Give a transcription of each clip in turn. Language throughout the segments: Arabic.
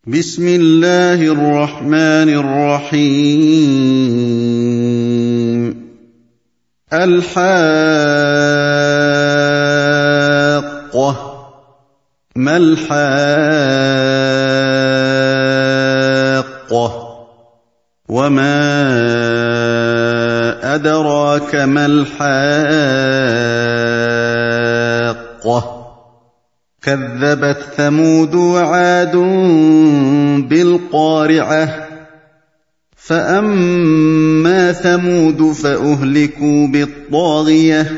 بسم الله الرحمن الرحيم الحاقة ما الحاقة وما أدراك ما الحاقة كذبت ثمود وعاد بالقارعة فأما ثمود فأهلكوا بالطاغية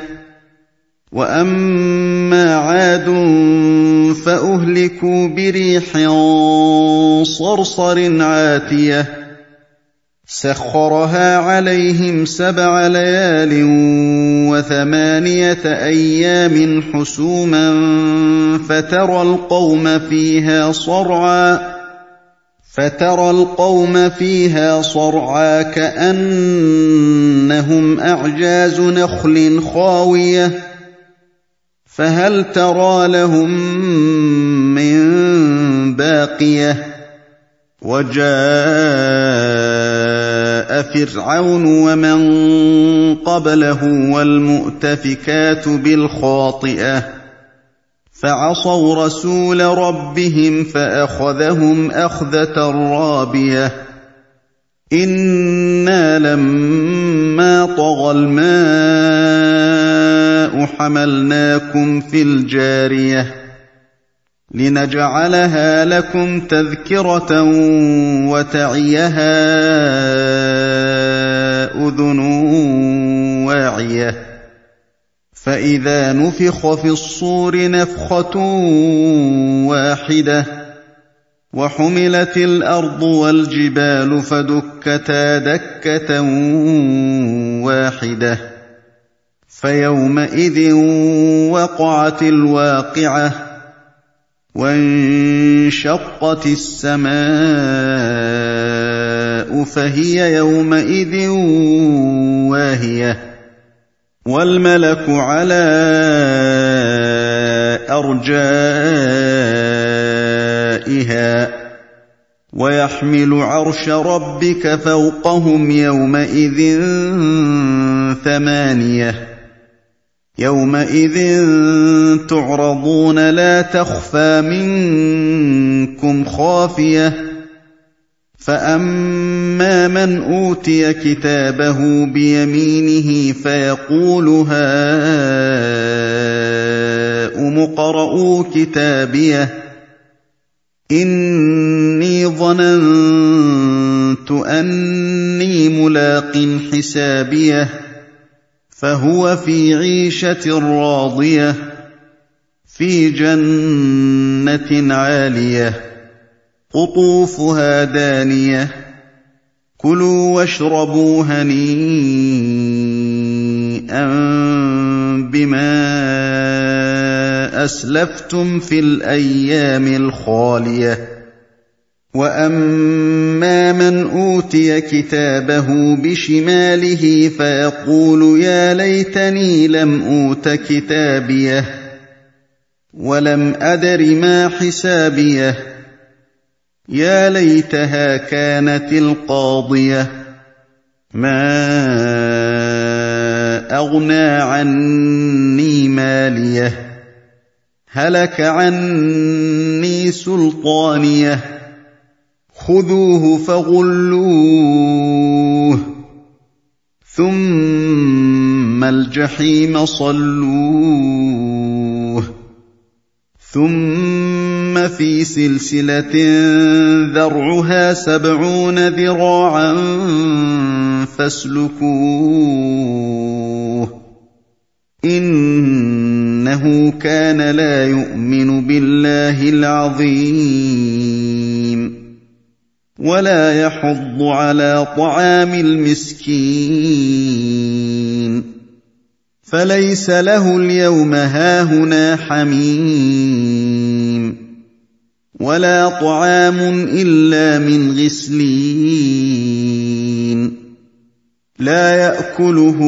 وأما عاد فأهلكوا بريح صرصر عاتية سخرها عليهم 7 ليال و8 أيام حسوما فترى القوم فيها صرعى كأنهم أعجاز نخل خاوية فهل ترى لهم من باقية وجاء فرعون ومن قبله والمؤتفكات بالخاطئة فعصوا رسول ربهم فأخذهم أخذة رابية إنا لما طغى الماء حملناكم في الجارية لنجعلها لكم تذكرة وتعيها أذن واعية فإذا نفخ في الصور نفخة واحدة وحملت الأرض والجبال فدكتا دكة واحدة فيومئذ وقعت الواقعة وانشقت السماء فهي يومئذ واهية والملك على أرجائها ويحمل عرش ربك فوقهم يومئذ 8 يومئذ تعرضون لا تخفى منكم خافية فأما من أوتي كتابه بيمينه فيقول هاؤم اقرءوا كتابيه إني ظننت أني ملاق حسابيه فهو في عيشة راضية في جنة عالية قطوفها دانية كلوا واشربوا هنيئا بما أسلفتم في الأيام الخالية وأما من أوتي كتابه بشماله فيقول يا ليتني لم أوت كتابيه ولم أدر ما حسابيه يا ليتها كانت القاضية ما أغنى عني ماليه هلك عني سلطانيه خذوه فغلوه ثم الجحيم صلوه ثم في سلسلة ذرعها 70 ذراعا فاسلكوه إنه كان لا يؤمن بالله العظيم ولا يحض على طعام المسكين فليس له اليوم هاهنا حميم ولا طعام إلا من غسلين لا يأكله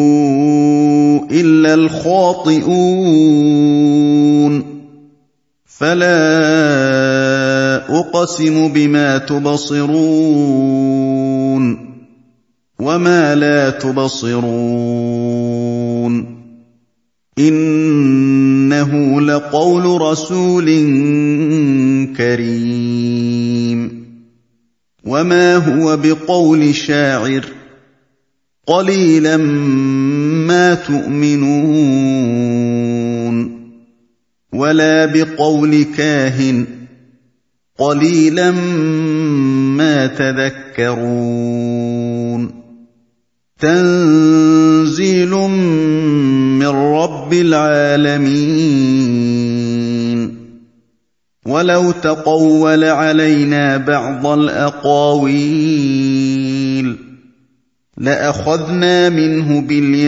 إلا الخاطئون فلا أقسم بما تبصرون وما لا تبصرون إنه لقول رسول كريم وما هو بقول شاعر قليلا ما تؤمنون ولا بقول كاهن قليلا ما تذكرون تنزيل من رب العالمين ولو تقول علينا بعض الأقاويل لأخذنا منه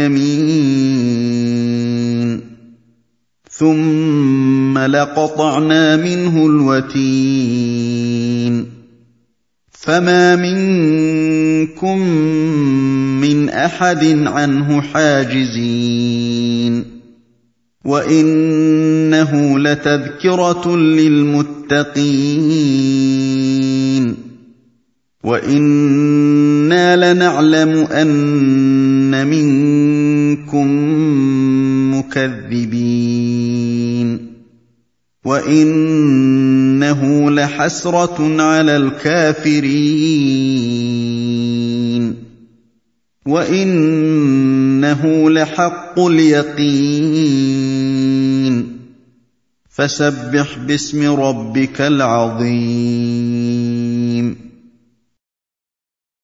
باليمين ثم لقطعنا منه الوتين فما منكم من أحد عنه حاجزين وإنه لتذكرة للمتقين وإنا لنعلم أن منكم مكذبين وإنه لحسرة على الكافرين وإنه لحق اليقين فسبح باسم ربك العظيم